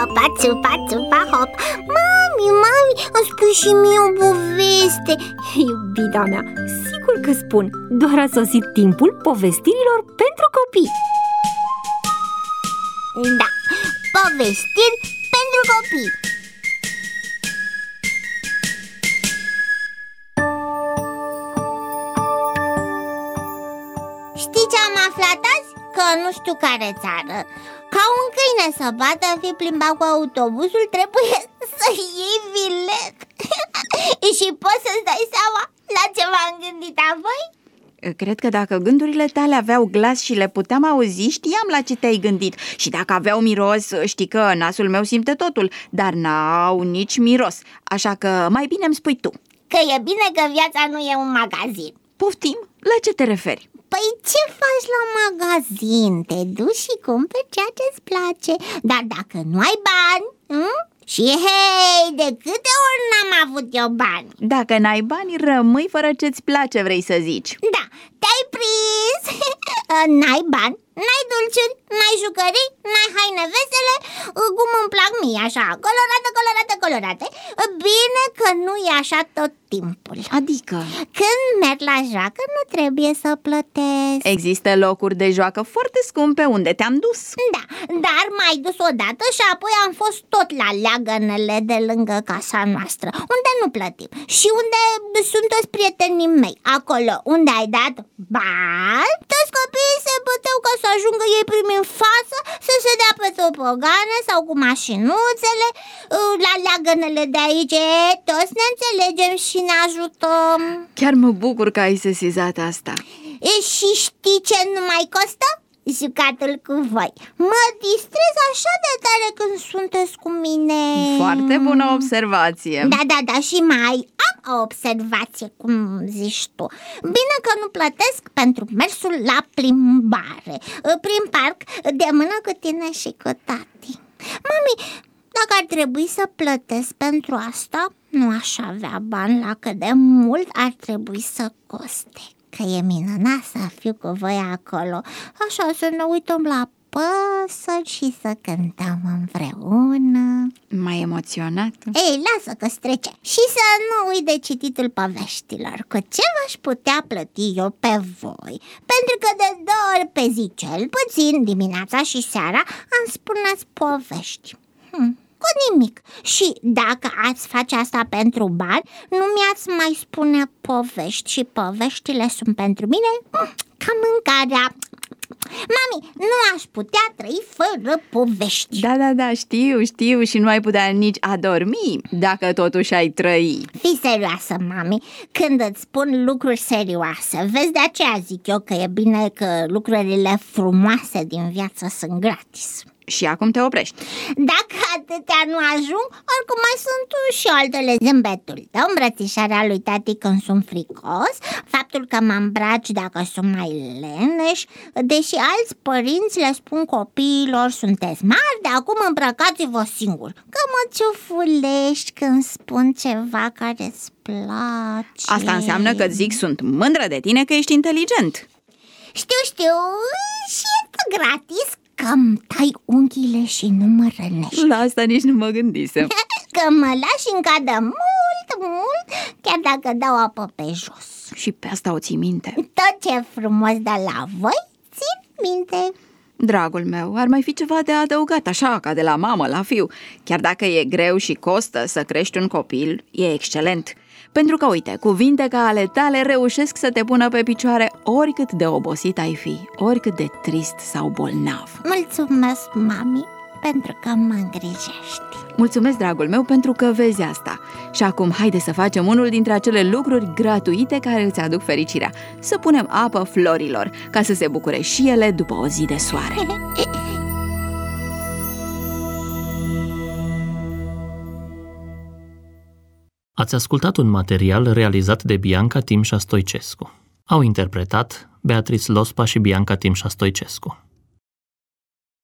țupa, țupa, țupa, hop. Mami, îmi spui și mie o poveste. Iubita mea, sigur că spun. Doar a sosit timpul povestirilor pentru copii. Da, povestiri pentru copii. Știi ce am aflat azi? Că nu știu care țară. Ca un câine să bată a fi plimbat cu autobuzul, trebuie să iei bilet. Și poți să-ți dai seama la ce m-am gândit apoi? Cred că dacă gândurile tale aveau glas și le puteam auzi, știam la ce te-ai gândit. Și dacă aveau miros, știi că nasul meu simte totul, dar n-au nici miros. Așa că mai bine îmi spui tu. Că e bine că viața nu e un magazin. Poftim, la ce te referi? Păi ce faci la magazin? Te duci și cumperi ceea ce-ți place. Dar dacă nu ai bani, și hei, de câte ori n-am avut eu bani? Dacă n-ai bani, rămâi fără ce-ți place, vrei să zici. Da, te-ai prins. N-ai bani, n-ai dulciuri, n-ai jucării, n-ai haine vesele, cum îmi plac mie, așa, colorate, colorate, colorate. Bine că nu e așa tot timpul. Adică? Când merg la joacă nu trebuie să plătesc. Există locuri de joacă foarte scumpe unde te-am dus. Da, dar m-ai dus odată și apoi am fost tot la leagănele de lângă casa noastră, unde nu plătim și unde sunt toți prietenii mei. Acolo unde ai dat bani, toți copiii se băteau ca să ajungă ei primi în față, să se dea pe tobogane sau cu mașinuțele. La leagănele de aici toți ne înțelegem și ne ajutăm. Chiar mă bucur că ai sesizat asta. Și știi ce nu mai costă? Jucatul cu voi. Mă distrez așa de tare când sunteți cu mine. Foarte bună observație. Da, și mai am o observație, cum zici tu. Bine că nu plătesc pentru mersul la plimbare prin parc de mână cu tine și cu tati. Mami, dacă ar trebui să plătesc pentru asta, nu aș avea bani la cât de mult ar trebui să coste. Că e minunat să fiu cu voi acolo, așa să ne uităm la păsări și să cântăm împreună. Mai emoționat? Ei, lasă că-ți trece. Și să nu uit de cititul poveștilor. Cu ce v-aș putea plăti eu pe voi? Pentru că de 2 ori pe zi, cel puțin, dimineața și seara, îmi spuneți povești. Cu nimic. Și dacă ați face asta pentru bani, nu mi-ați mai spune povești. Și poveștile sunt pentru mine ca mâncarea. Mami, nu aș putea trăi fără povești. Da, știu și nu ai putea nici adormi dacă totuși ai trăi. Fii serioasă, mami, când îți spun lucruri serioase. Vezi, de aceea zic eu că e bine că lucrurile frumoase din viață sunt gratis. Și acum te oprești. Dacă atâtea nu ajung, oricum mai sunt și altele. Zâmbetul tău, îmbrățișarea lui tati când sunt fricos, faptul că mă îmbraci dacă sunt mai leneș. Deși alți părinți le spun copiilor, sunteți mari, de acum îmbrăcați-vă singuri. Că mă ciufulești când spun ceva care îți place. Asta înseamnă că zic sunt mândră de tine că ești inteligent. Știu, și e gratis că îmi tai unghiile și nu mă rănești. La asta nici nu mă gândisem. Că mă lași în cadă mult, chiar dacă dau apă pe jos. Și pe asta o ții minte. Tot ce frumos de la voi, țin minte. Dragul meu, ar mai fi ceva de adăugat, așa, ca de la mamă la fiu. Chiar dacă e greu și costă să crești un copil, e excelent. Pentru că, uite, cuvinte ca ale tale reușesc să te pună pe picioare oricât de obosit ai fi, oricât de trist sau bolnav. Mulțumesc, mami, pentru că mă îngrijești. Mulțumesc, dragul meu, pentru că vezi asta. Și acum haide să facem unul dintre acele lucruri gratuite care îți aduc fericirea. Să punem apă florilor, ca să se bucure și ele după o zi de soare. Ați ascultat un material realizat de Bianca Timșa Stoicescu. Au interpretat Beatrice Lospa și Bianca Timșa Stoicescu.